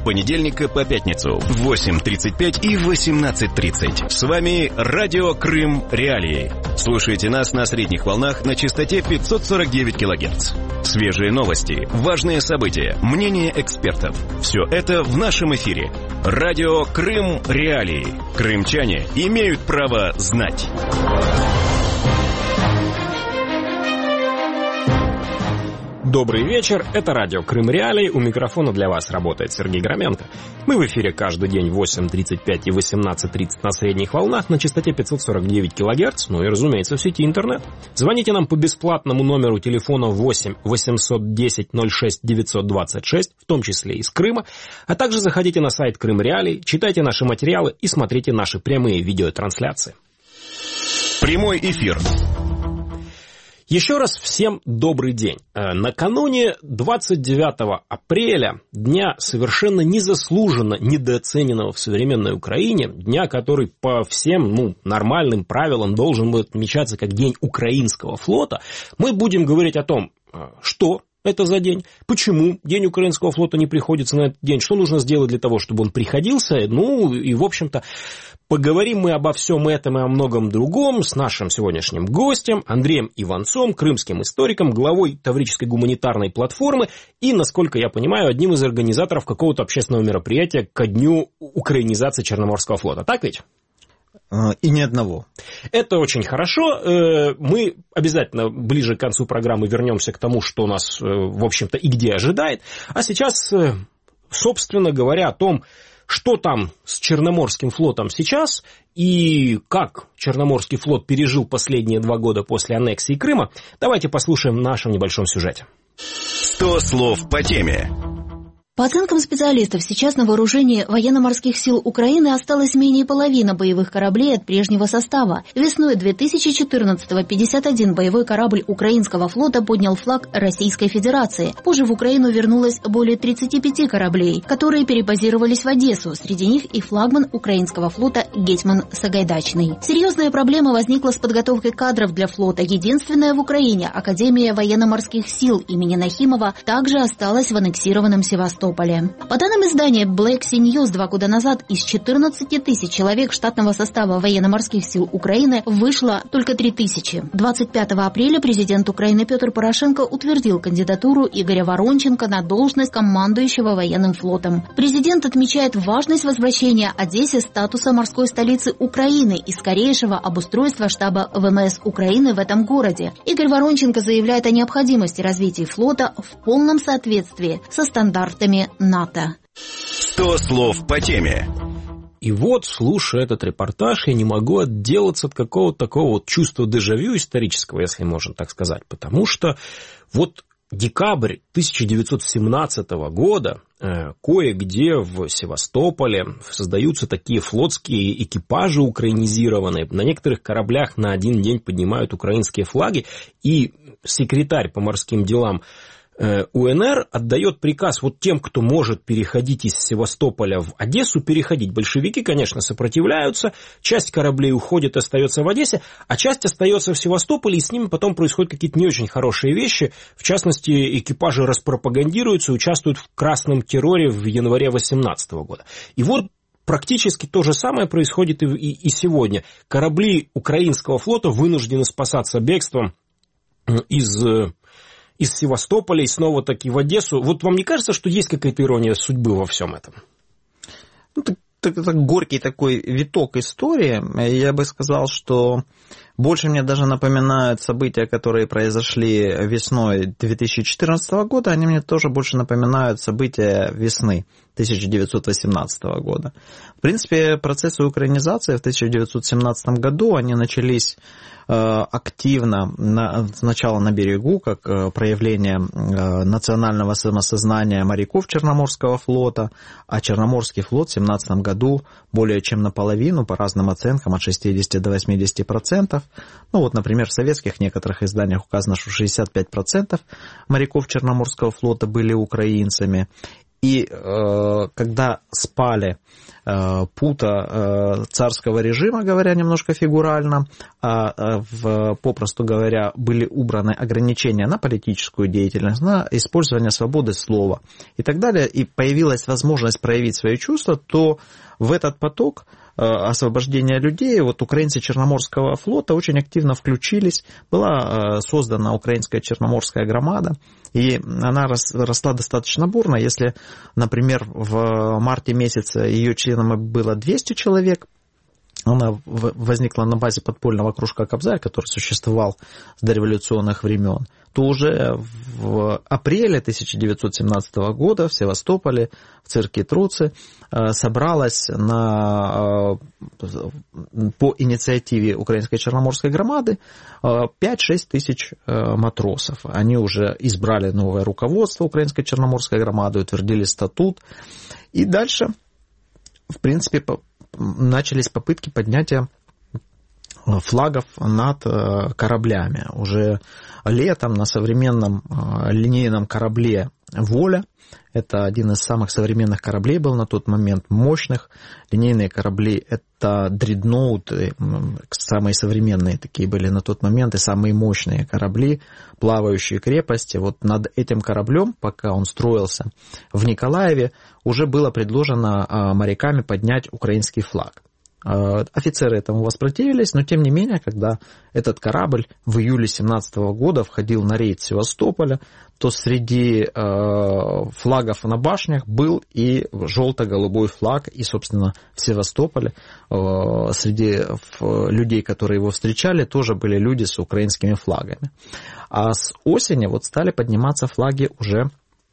понедельника по пятницу в 8:35 и 18:30. С вами Радио Крым Реалии. Слушайте нас на средних волнах на частоте 549 кГц. Свежие новости, важные события, мнения экспертов. Все это в нашем эфире. Радио Крым Реалии. Крымчане имеют право знать. Добрый вечер, это радио Крым Реалии, у микрофона для вас работает Сергей Громенко. Мы в эфире каждый день в 8:35 и 18:30 на средних волнах на частоте 549 кГц, ну и, разумеется, в сети интернет. Звоните нам по бесплатному номеру телефона 8 810 06 926, в том числе из Крыма, а также заходите на сайт Крым Реалии, читайте наши материалы и смотрите наши прямые видеотрансляции. Прямой эфир. Еще раз всем добрый день. Накануне 29 апреля, дня совершенно незаслуженно недооцененного в современной Украине, дня, который по всем нормальным правилам должен был отмечаться как День Украинского флота, мы будем говорить о том, что это за день, почему День Украинского флота не приходится на этот день, что нужно сделать для того, чтобы он приходился, и, в общем-то, поговорим мы обо всем этом и о многом другом с нашим сегодняшним гостем Андреем Иванцом, крымским историком, главой Таврической гуманитарной платформы и, насколько я понимаю, одним из организаторов какого-то общественного мероприятия ко дню украинизации Черноморского флота. Так ведь? И ни одного. Это очень хорошо. Мы обязательно ближе к концу программы вернемся к тому, что нас, в общем-то, и где ожидает. А сейчас, собственно говоря, о том, что там с Черноморским флотом сейчас и как Черноморский флот пережил последние 2 года после аннексии Крыма, давайте послушаем в нашем небольшом сюжете. 100 слов по теме. По оценкам специалистов, сейчас на вооружении военно-морских сил Украины осталось менее половины боевых кораблей от прежнего состава. Весной 2014-го 51 боевой корабль украинского флота поднял флаг Российской Федерации. Позже в Украину вернулось более 35 кораблей, которые перебазировались в Одессу. Среди них и флагман украинского флота «Гетьман Сагайдачный». Серьезная проблема возникла с подготовкой кадров для флота. Единственная в Украине Академия военно-морских сил имени Нахимова также осталась в аннексированном Севастополе. По данным издания Black Sea News, 2 года назад из 14 тысяч человек штатного состава военно-морских сил Украины вышло только 3 тысячи. 25 апреля президент Украины Петр Порошенко утвердил кандидатуру Игоря Воронченко на должность командующего военным флотом. Президент отмечает важность возвращения Одессе статуса морской столицы Украины и скорейшего обустройства штаба ВМС Украины в этом городе. Игорь Воронченко заявляет о необходимости развития флота в полном соответствии со стандартами НАТО. 100 слов по теме. И вот, слушая этот репортаж, я не могу отделаться от какого-то такого вот чувства дежавю исторического, если можно так сказать, потому что вот декабрь 1917 года кое-где в Севастополе создаются такие флотские экипажи украинизированные. На некоторых кораблях на один день поднимают украинские флаги, и секретарь по морским делам УНР отдает приказ вот тем, кто может переходить из Севастополя в Одессу, переходить. Большевики, конечно, сопротивляются, часть кораблей уходит, остается в Одессе, а часть остается в Севастополе, и с ними потом происходят какие-то не очень хорошие вещи. В частности, экипажи распропагандируются, участвуют в красном терроре в январе 18 года. И вот практически то же самое происходит и сегодня. Корабли украинского флота вынуждены спасаться бегством из Севастополя и снова-таки в Одессу. Вот вам не кажется, что есть какая-то ирония судьбы во всем этом? Это горький такой виток истории. Я бы сказал, что больше мне даже напоминают события, которые произошли весной 2014 года. Они мне тоже больше напоминают события весны 1918 года. В принципе, процессы украинизации в 1917 году, они начались активно сначала на берегу, как проявление национального самосознания моряков Черноморского флота, а Черноморский флот в 1917 году более чем наполовину, по разным оценкам, от 60 до 80%. Ну вот, например, в советских некоторых изданиях указано, что 65% моряков Черноморского флота были украинцами. И когда спали пута царского режима, говоря немножко фигурально, попросту говоря, были убраны ограничения на политическую деятельность, на использование свободы слова и так далее, и появилась возможность проявить свои чувства, то в этот поток освобождения людей вот украинцы Черноморского флота очень активно включились. Была создана украинская Черноморская громада, и она росла достаточно бурно. Если, например, в марте месяце ее членами было 200 человек, она возникла на базе подпольного кружка «Кобзарь», который существовал с дореволюционных времен, то уже в апреле 1917 года в Севастополе, в цирке Труцы, собралась по инициативе Украинской Черноморской громады 5-6 тысяч матросов. Они уже избрали новое руководство Украинской Черноморской громады, утвердили статут. И дальше, в принципе, начались попытки поднятия флагов над кораблями. Уже летом на современном линейном корабле «Воля», это один из самых современных кораблей был на тот момент, мощных. Линейные корабли — это дредноуты, самые современные такие были на тот момент, и самые мощные корабли, плавающие крепости. Вот над этим кораблем, пока он строился в Николаеве, уже было предложено моряками поднять украинский флаг. Офицеры этому воспротивились, но тем не менее, когда этот корабль в июле 1917 года входил на рейд Севастополя, то среди флагов на башнях был и желто-голубой флаг, и, собственно, в Севастополе среди людей, которые его встречали, тоже были люди с украинскими флагами. А с осени вот стали подниматься флаги уже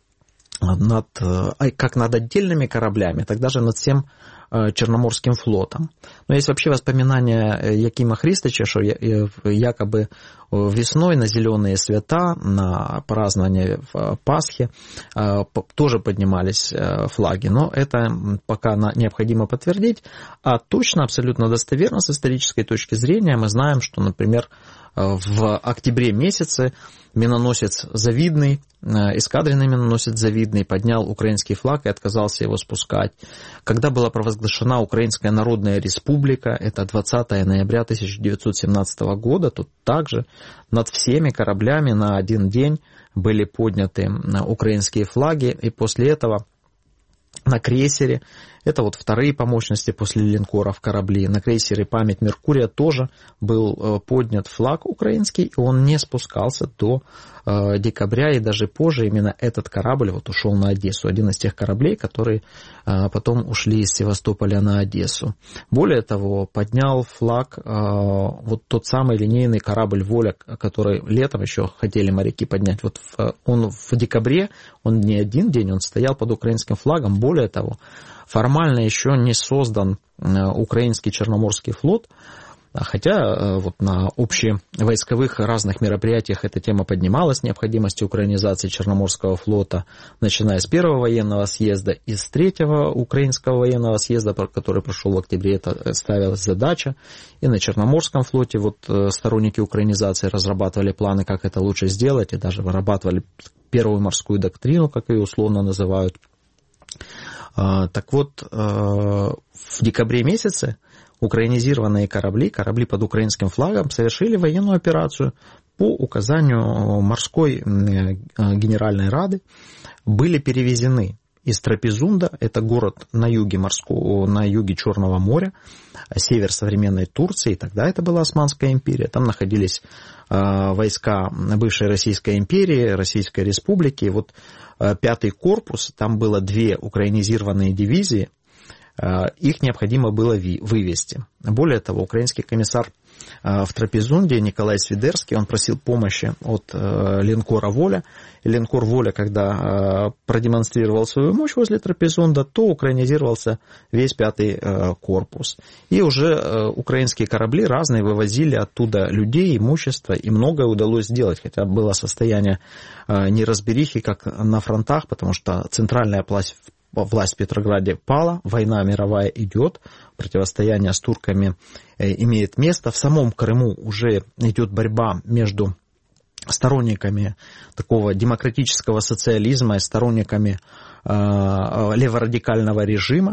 как над отдельными кораблями, так даже над всем Черноморским флотом. Но есть вообще воспоминания Якима Христича, что якобы весной на зеленые свята, на празднование Пасхи тоже поднимались флаги. Но это пока необходимо подтвердить. А точно, абсолютно достоверно с исторической точки зрения мы знаем, что, например, в октябре месяце миноносец Завидный, эскадренный миноносец Завидный поднял украинский флаг и отказался его спускать. Когда была провозглашена Украинская Народная Республика, это 20 ноября 1917 года, тут также над всеми кораблями на один день были подняты украинские флаги, и после этого на крейсере, это вот вторые по мощности после линкоров корабли, на крейсере «Память Меркурия» тоже был поднят флаг украинский, и он не спускался до декабря, и даже позже именно этот корабль вот ушел на Одессу, один из тех кораблей, которые потом ушли из Севастополя на Одессу. Более того, поднял флаг вот тот самый линейный корабль «Воля», который летом еще хотели моряки поднять. Вот он в декабре, он не один день, он стоял под украинским флагом. Более того, формально еще не создан украинский Черноморский флот, хотя вот на общевойсковых разных мероприятиях эта тема поднималась, необходимости украинизации Черноморского флота, начиная с первого военного съезда и с третьего украинского военного съезда, который прошел в октябре, это ставилась задача. И на Черноморском флоте вот сторонники украинизации разрабатывали планы, как это лучше сделать, и даже вырабатывали первую морскую доктрину, как ее условно называют. Так вот, в декабре месяце украинизированные корабли под украинским флагом совершили военную операцию по указанию морской генеральной рады, были перевезены из Трапезунда, это город на юге Черного моря, север современной Турции, тогда это была Османская империя, там находились войска бывшей Российской империи, Российской Республики, и вот 5-й корпус, там было 2 украинизированные дивизии, их необходимо было вывести. Более того, украинский комиссар в Трапезунде Николай Свидерский, он просил помощи от линкора «Воля». И линкор «Воля», когда продемонстрировал свою мощь возле Трапезунда, то украинизировался весь 5-й корпус. И уже украинские корабли разные вывозили оттуда людей, имущество, и многое удалось сделать, хотя было состояние неразберихи, как на фронтах, потому что центральная власть в Петрограде пала, война мировая идет, противостояние с турками имеет место. В самом Крыму уже идет борьба между сторонниками такого демократического социализма и сторонниками леворадикального режима,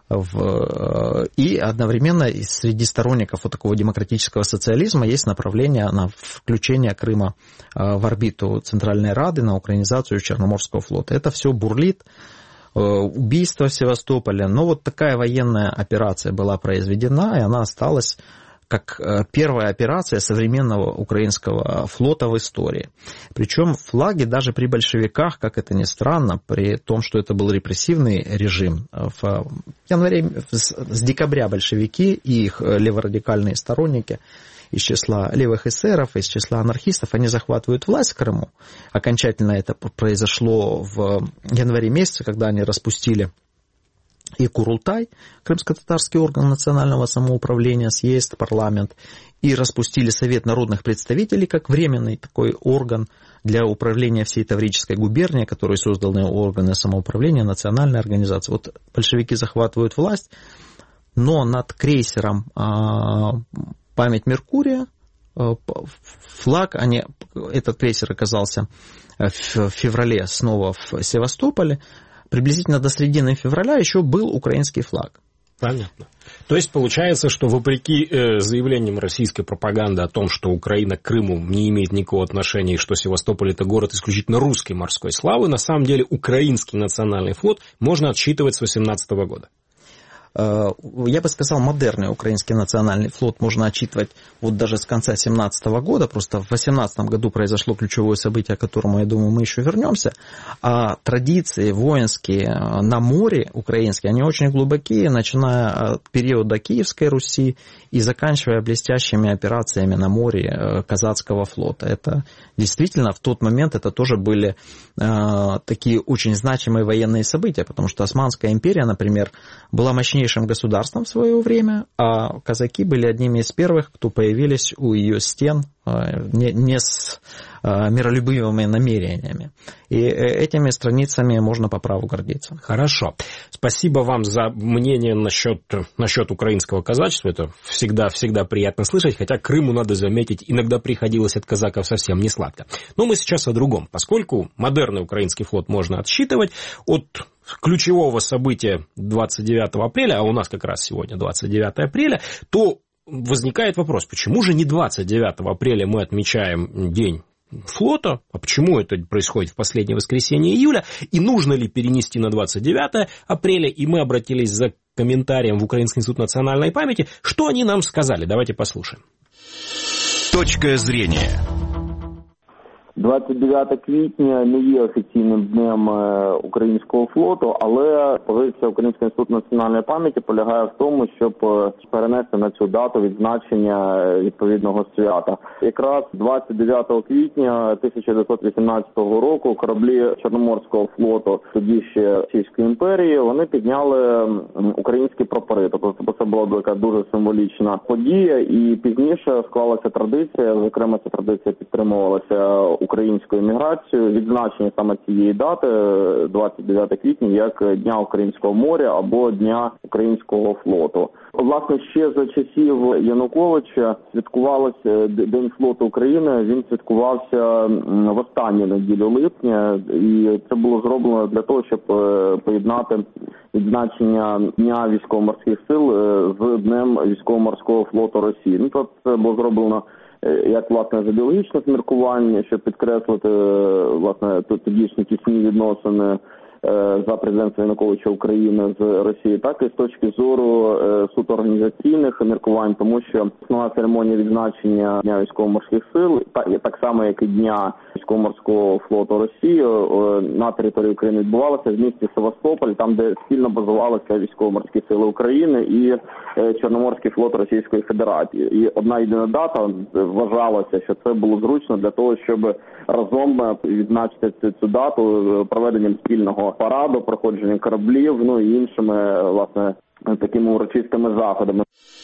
и одновременно среди сторонников вот такого демократического социализма есть направление на включение Крыма в орбиту Центральной Рады, на украинизацию Черноморского флота. Это все бурлит, убийство в Севастополе, но вот такая военная операция была произведена, и она осталась как первая операция современного украинского флота в истории. Причем флаги даже при большевиках, как это ни странно, при том, что это был репрессивный режим, в январе, с декабря большевики и их леворадикальные сторонники из числа левых эсеров, из числа анархистов, они захватывают власть в Крыму. Окончательно это произошло в январе месяце, когда они распустили и Курултай, крымско-татарский орган национального самоуправления, съезд, парламент, и распустили Совет народных представителей как временный такой орган для управления всей Таврической губернией, который созданы органы самоуправления, национальная организация. Вот большевики захватывают власть, но над крейсером «Память Меркурия» флаг, этот крейсер оказался в феврале снова в Севастополе, приблизительно до середины февраля еще был украинский флаг. Понятно. То есть получается, что вопреки заявлениям российской пропаганды о том, что Украина к Крыму не имеет никакого отношения и что Севастополь – это город исключительно русской морской славы, на самом деле украинский национальный флот можно отсчитывать с 18 года. Я бы сказал, модерный украинский национальный флот можно отчитывать вот даже с конца 2017 года, просто в 2018 году произошло ключевое событие, к которому, я думаю, мы еще вернемся, а традиции воинские на море украинские, они очень глубокие, начиная от периода Киевской Руси и заканчивая блестящими операциями на море Казацкого флота. Это действительно в тот момент это тоже были такие очень значимые военные события, потому что Османская империя, например, была мощнейшим государством в свое время, а казаки были одними из первых, кто появились у ее стен не с миролюбивыми намерениями. И этими страницами можно по праву гордиться. Хорошо. Спасибо вам за мнение насчет украинского казачества. Это всегда приятно слышать, хотя Крыму, надо заметить, иногда приходилось от казаков совсем не сладко. Но мы сейчас о другом. Поскольку модерный украинский флот можно отсчитывать от ключевого события 29 апреля, а у нас как раз сегодня 29 апреля, то возникает вопрос, почему же не 29 апреля мы отмечаем День флота, а почему это происходит в последнее воскресенье июля, и нужно ли перенести на 29 апреля, и мы обратились за комментарием в Украинский институт национальной памяти, что они нам сказали, давайте послушаем. Точка зрения. 29 квітня не є офіційним днем українського флоту, але позиція Українського інституту національної пам'яті полягає в тому, щоб перенести на цю дату відзначення відповідного свята. Якраз 29 квітня 1918 року кораблі Чорноморського флоту, тоді ще Російської імперії, вони підняли українські прапори. Тобто це була така дуже символічна подія, і пізніше склалася традиція, зокрема ця традиція підтримувалася українською міграцією, відзначення саме цієї дати, 29 квітня, як Дня Українського моря або Дня Українського флоту. Власне, ще за часів Януковича святкувався День флоту України, він святкувався в останню неділю липня, і це було зроблено для того, щоб поєднати відзначення Дня військово-морських сил з Днем військово-морського флоту Росії. Тобто це було зроблено як, власне, з ідеологічних міркувань, щоб підкреслити, власне, тодішні тісні відносини за президентства Януковича України з Росії, так і з точки зору суто організаційних міркувань, тому що основна церемонія відзначення Дня військово-морських сил, так само як і Дня військово-морського флоту Росії, на території України відбувалася в місті Севастополь, там, де спільно базувалися військово-морські сили України і Чорноморський флот Російської Федерації. І одна єдина дата, вважалося, що це було зручно для того, щоб разом відзначити цю дату проведенням спільного параду, проходженням кораблів, ну і іншими, власне, такими урочистими заходами.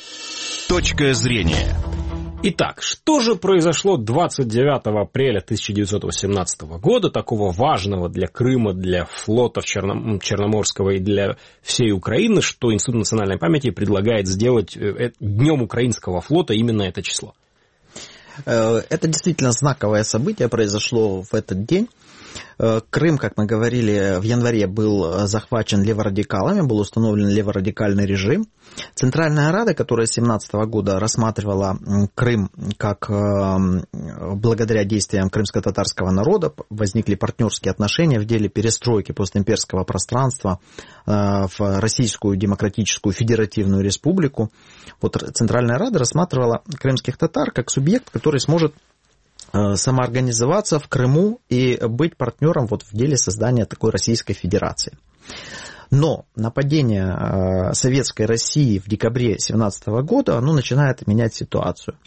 Точка зрения. Итак, что же произошло 29 апреля 1918 года, такого важного для Крыма, для флота Черноморского и для всей Украины, что Институт национальной памяти предлагает сделать Днем Украинского флота именно это число? Это действительно знаковое событие произошло в этот день. Крым, как мы говорили, в январе был захвачен леворадикалами, был установлен леворадикальный режим. Центральная Рада, которая с 2017 года рассматривала Крым как благодаря действиям крымско-татарского народа возникли партнерские отношения в деле перестройки постимперского пространства в Российскую Демократическую Федеративную Республику. Вот Центральная Рада рассматривала крымских татар как субъект, который сможет самоорганизоваться в Крыму и быть партнером вот в деле создания такой Российской Федерации. Но нападение Советской России в декабре 2017 года оно начинает менять ситуацию.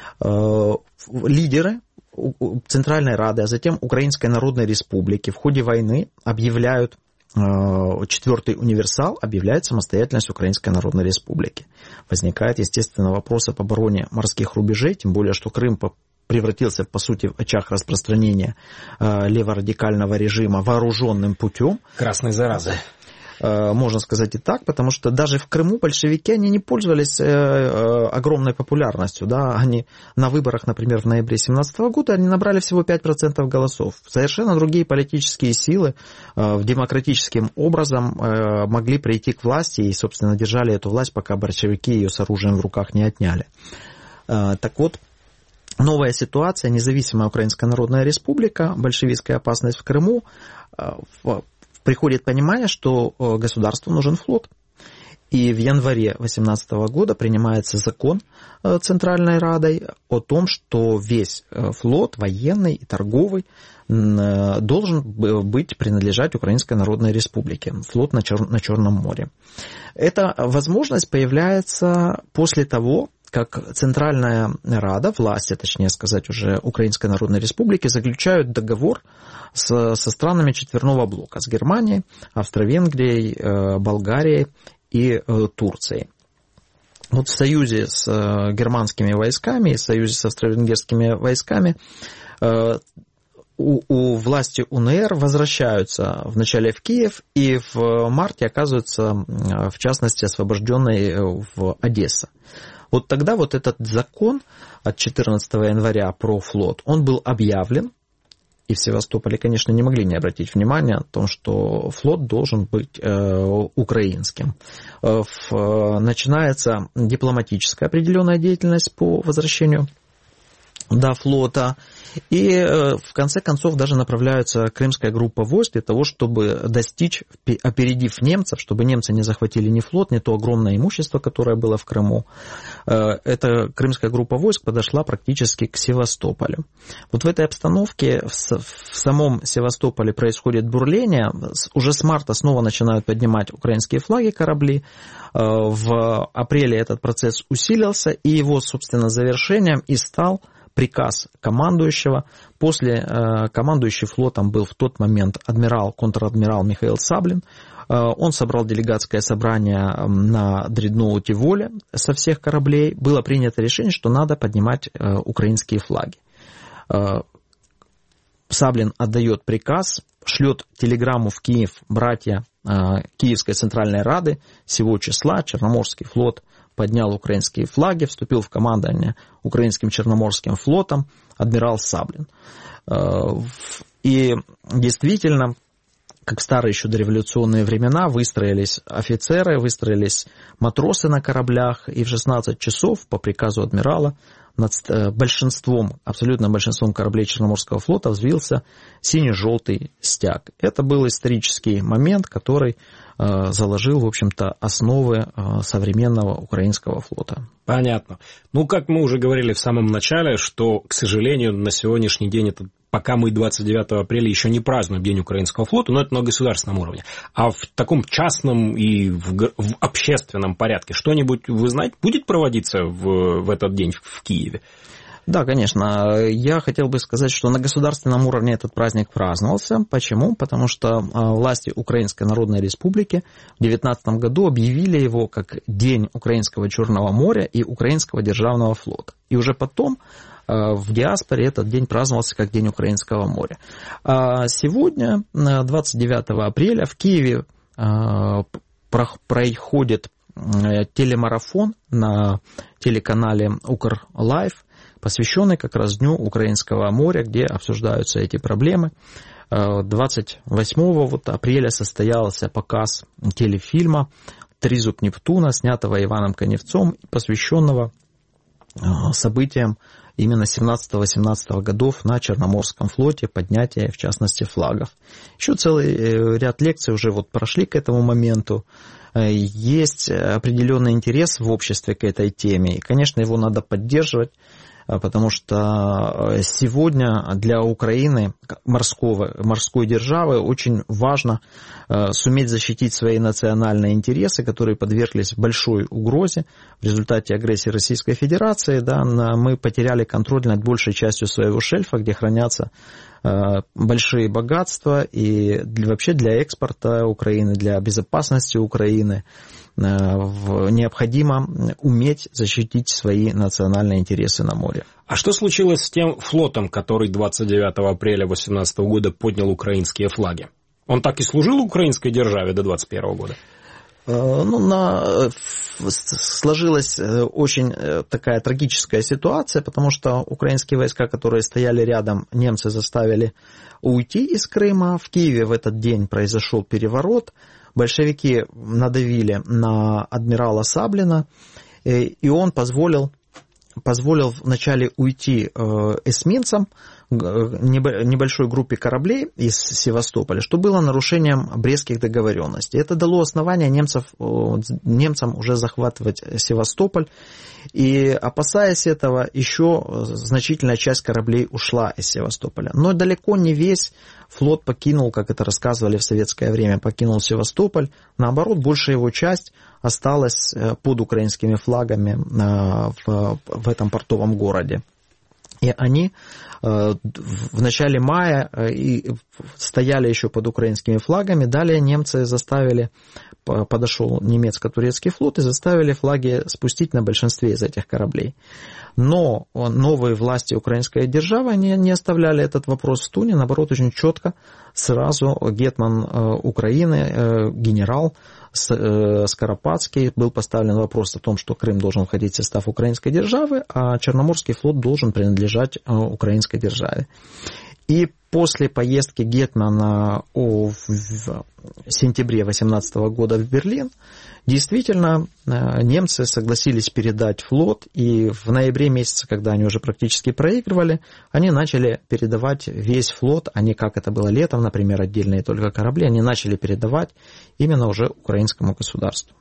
Лидеры Центральной Рады, а затем Украинской Народной Республики в ходе войны объявляют, четвертый универсал объявляет самостоятельность Украинской Народной Республики. Возникает, естественно, вопрос об обороне морских рубежей, тем более, что Крым превратился, по сути, в очаг распространения леворадикального режима вооруженным путем. Красной заразы. Можно сказать и так, потому что даже в Крыму большевики, они не пользовались огромной популярностью. Да? Они на выборах, например, в ноябре 2017 года, они набрали всего 5% голосов. Совершенно другие политические силы демократическим образом могли прийти к власти и, собственно, держали эту власть, пока большевики ее с оружием в руках не отняли. Так вот, новая ситуация, независимая Украинская Народная Республика, большевистская опасность в Крыму, приходит понимание, что государству нужен флот. И в январе 2018 года принимается закон Центральной Радой о том, что весь флот, военный и торговый, должен быть принадлежать Украинской Народной Республике, флот на Черном море. Эта возможность появляется после того, как Центральная Рада, власти, точнее сказать, уже Украинской Народной Республики, заключают договор со странами четверного блока, с Германией, Австро-Венгрией, Болгарией и Турцией. Вот в союзе с германскими войсками и в союзе с австро-венгерскими войсками у власти УНР возвращаются вначале в Киев и в марте оказываются, в частности, освобожденной в Одесса. Вот тогда вот этот закон от 14 января про флот, он был объявлен, и в Севастополе, конечно, не могли не обратить внимания о том, что флот должен быть украинским. Начинается дипломатическая определенная деятельность по возвращению до флота. И в конце концов даже направляется крымская группа войск для того, чтобы достичь, опередив немцев, чтобы немцы не захватили ни флот, ни то огромное имущество, которое было в Крыму. Эта крымская группа войск подошла практически к Севастополю. Вот в этой обстановке в самом Севастополе происходит бурление. Уже с марта снова начинают поднимать украинские флаги корабли. В апреле этот процесс усилился, и его, собственно, завершением и стал приказ командующего. Командующий флотом был в тот момент контр-адмирал Михаил Саблин. Он собрал делегатское собрание на дредноуте «Воля» со всех кораблей. Было принято решение, что надо поднимать украинские флаги. Саблин отдает приказ, шлет телеграмму в Киев братья Киевской Центральной Рады сего числа. Черноморский флот поднял украинские флаги, вступил в командование украинским Черноморским флотом адмирал Саблин. И действительно, как в старые еще дореволюционные времена, выстроились офицеры, выстроились матросы на кораблях, и в 16 часов по приказу адмирала над абсолютным большинством кораблей Черноморского флота взвился сине-желтый стяг. Это был исторический момент, который заложил, в общем-то, основы современного украинского флота. Понятно. Ну, как мы уже говорили в самом начале, что, к сожалению, на сегодняшний день это пока мы 29 апреля еще не празднуем День украинского флота, но это на государственном уровне. А в таком частном и в общественном порядке что-нибудь, вы знаете, будет проводиться в этот день в Киеве? Да, конечно. Я хотел бы сказать, что на государственном уровне этот праздник праздновался. Почему? Потому что власти Украинской Народной Республики в 2019 году объявили его как День Украинского Черного моря и Украинского державного флота. И уже потом в диаспоре этот день праздновался как День Украинского моря. А сегодня, 29 апреля, в Киеве проходит телемарафон на телеканале Укрлайф, посвященный как раз Дню Украинского моря, где обсуждаются эти проблемы. 28 апреля состоялся показ телефильма «Тризуб Нептуна», снятого Иваном Коневцом, посвященного событиям именно 17-18 годов на Черноморском флоте, поднятие, в частности, флагов. Еще целый ряд лекций уже прошли к этому моменту. Есть определенный интерес в обществе к этой теме, и, конечно, его надо поддерживать, потому что сегодня для Украины, морской державы, очень важно суметь защитить свои национальные интересы, которые подверглись большой угрозе в результате агрессии Российской Федерации. Да, мы потеряли контроль над большей частью своего шельфа, где хранятся большие богатства, и вообще для экспорта Украины, для безопасности Украины необходимо уметь защитить свои национальные интересы на море. А что случилось с тем флотом, который 29 апреля 2018 года поднял украинские флаги? Он так и служил украинской державе до 2021 года? Сложилась очень такая трагическая ситуация, потому что украинские войска, которые стояли рядом, немцы заставили уйти из Крыма. В Киеве в этот день произошел переворот. Большевики надавили на адмирала Саблина, и он позволил вначале уйти эсминцам, небольшой группе кораблей из Севастополя, что было нарушением Брестских договоренностей. Это дало основание немцам уже захватывать Севастополь, и, опасаясь этого, еще значительная часть кораблей ушла из Севастополя. Но далеко не весь флот покинул, как это рассказывали в советское время, покинул Севастополь. Наоборот, большая его часть осталась под украинскими флагами в этом портовом городе. И они в начале мая стояли еще под украинскими флагами. Далее немцы подошел немецко-турецкий флот и заставили флаги спустить на большинстве из этих кораблей. Но новые власти украинской державы не оставляли этот вопрос в туне, наоборот, очень четко сразу гетман Украины, генерал Скоропадский, был поставлен вопрос о том, что Крым должен входить в состав украинской державы, а Черноморский флот должен принадлежать украинской державе. И после поездки гетмана в сентябре 2018 года в Берлин, действительно, немцы согласились передать флот, и в ноябре месяце, когда они уже практически проигрывали, они начали передавать весь флот, а не как это было летом, например, отдельные только корабли, они начали передавать именно уже украинскому государству.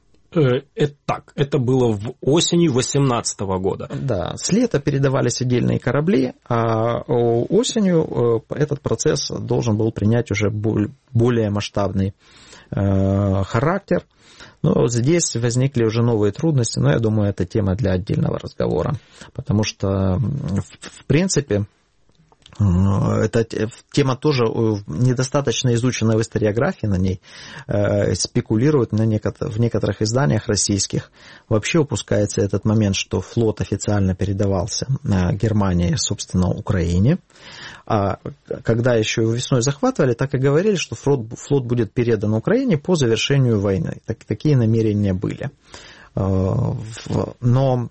Это было в осени 2018 года. Да, с лета передавались отдельные корабли, а осенью этот процесс должен был принять уже более масштабный характер. Но здесь возникли уже новые трудности, но я думаю, это тема для отдельного разговора, потому что, в принципе, эта тема тоже недостаточно изучена в историографии, на ней спекулируют в некоторых изданиях российских. Вообще упускается этот момент, что флот официально передавался Германии, собственно, Украине. А когда еще весной захватывали, так и говорили, что флот будет передан Украине по завершению войны. Такие намерения были. Но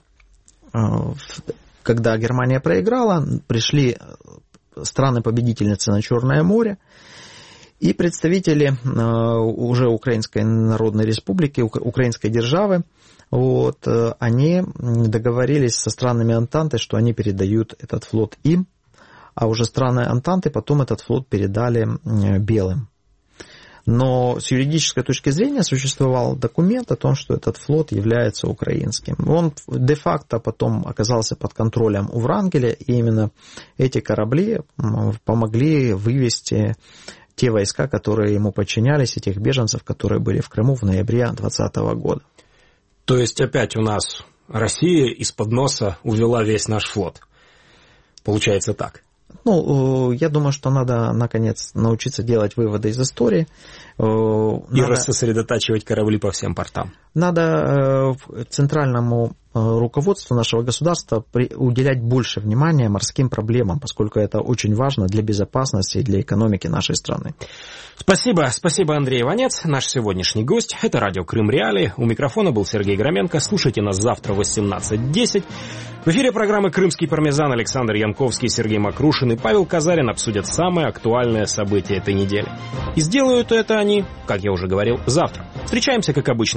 когда Германия проиграла, пришли страны-победительницы на Черное море, и представители уже Украинской Народной Республики, Украинской державы, они договорились со странами Антанты, что они передают этот флот им, а уже страны Антанты потом этот флот передали белым. Но с юридической точки зрения существовал документ о том, что этот флот является украинским. Он де-факто потом оказался под контролем у Врангеля, и именно эти корабли помогли вывести те войска, которые ему подчинялись, и тех беженцев, которые были в Крыму в ноябре 2020 года. То есть опять у нас Россия из-под носа увела весь наш флот. Получается так. Я думаю, что надо, наконец, научиться делать выводы из истории. И рассосредотачивать корабли по всем портам. Надо Центральному руководство нашего государства уделять больше внимания морским проблемам, поскольку это очень важно для безопасности и для экономики нашей страны. Спасибо, Андрей Иванец, наш сегодняшний гость. Это радио Крым Реалии. У микрофона был Сергей Громенко. Слушайте нас завтра в 18:10. В эфире программы «Крымский пармезан» Александр Янковский, Сергей Макрушин и Павел Казарин обсудят самые актуальные события этой недели. И сделают это они, как я уже говорил, завтра. Встречаемся, как обычно.